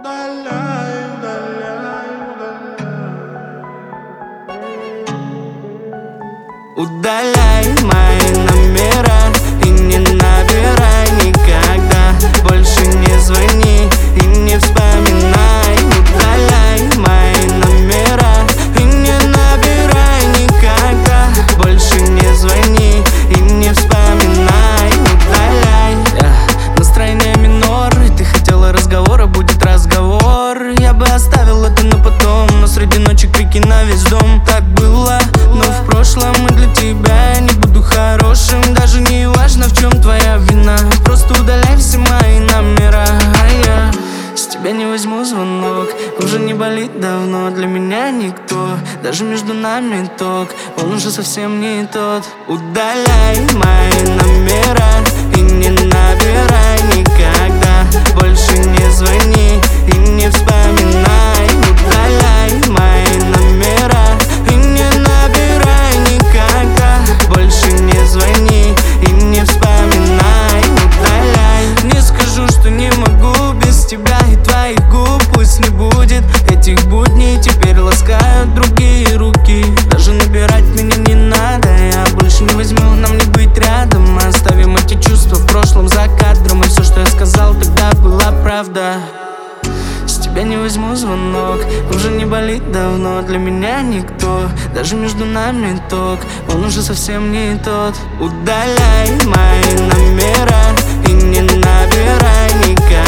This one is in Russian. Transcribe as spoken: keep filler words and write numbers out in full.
Удаляй, удаляй, удаляй. Удаляй мои номера и не набирай никогда. Больше не звони и не вспоминай. Удаляй мои номера и не набирай никогда. Больше не звони и не вспоминай. Удаляй. yeah. Настроение минор, и ты хотела разговора, будет разговор. Я бы оставил это на потом, но среди ночи крики на весь дом. Так было, но в прошлом и для тебя я не буду хорошим. Даже не важно, в чем твоя вина. Просто удаляй все мои номера, а я с тебя не возьму звонок. Уже не болит давно, для меня никто. Даже между нами ток, он уже совсем не тот. Удаляй мои номера и не набирай никогда. Больше не звони и не вспоминай. Удаляй мои номера и не набирай никогда. Больше не звони и не вспоминай. Удаляй. Не скажу, что не могу без тебя и твоих губ. Пусть не будет этих будней, теперь ласкают другие руки. Даже набирать меня не надо, я больше не возьму, нам не быть рядом. Мы оставим эти чувства в прошлом за кадром. И все, что я сказал тогда, была правда. С тебя не возьму звонок, уже не болит давно, для меня никто. Даже между нами ток, он уже совсем не тот. Удаляй мои номера и не набирай никогда.